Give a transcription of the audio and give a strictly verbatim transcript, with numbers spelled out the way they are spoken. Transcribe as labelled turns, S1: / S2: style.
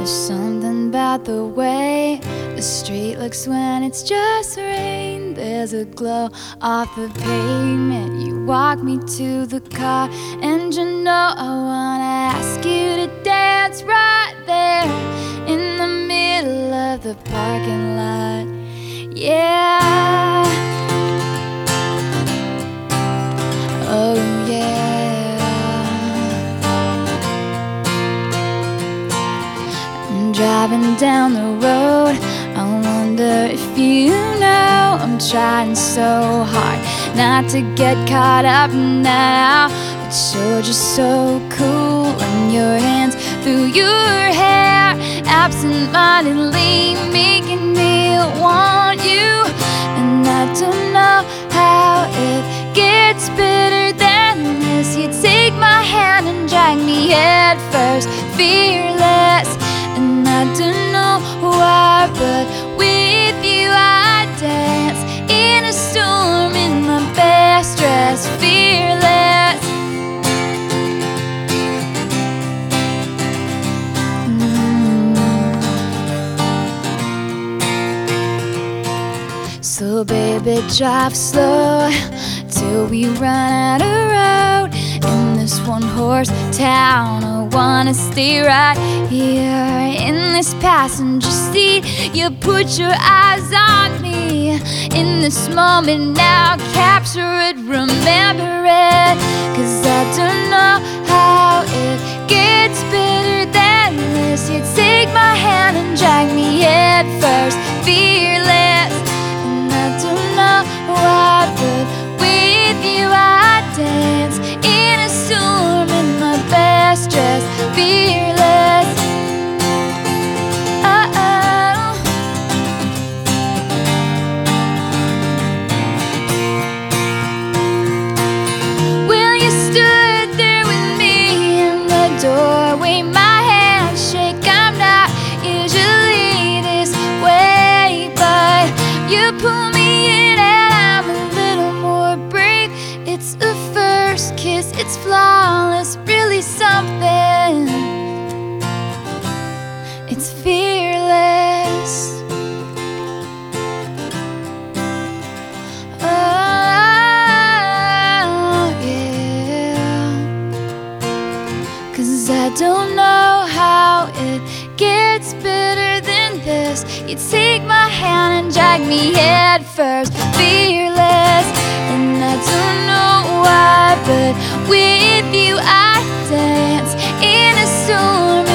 S1: There's something about the way the street looks when it's just rain. There's a glow off the pavement. You walk me to the car, and you know I wanna ask you to dance right there in the middle of the parking lot. Yeah. Oh yeah. I'm driving down the road, I wonder if you know I'm trying so hard not to get caught up now, but you're just so cool, and your hands through your hair absent-mindedly making me want you. And I don't know how it gets better than this. You take my hand and drag me head first, fearless. And I don't know why, but with you I dance in a storm in my best dress, fearless. Mm. So baby, drive slow till we run out of road in this one-horse town. I wanna stay right here in this passenger seat. You put your eyes on me in this moment now. Capture it, remember it, 'cause I don't know how it gets better than this. You take my hand and drag me head first, fearless. And I don't know why, but with you I dance in a storm in my best dress, fearless. Uh-oh. Well, you stood there with me in the doorway, my hands shake. I'm not usually this way, but you pull me in and I'm a little more brave. It's a first kiss, it's flawless, really something. It's fearless. Oh, yeah. 'Cause I don't know how it gets better than this. You take my hand and drag me head first, fearless. And I don't know why, but with you I dance in a storm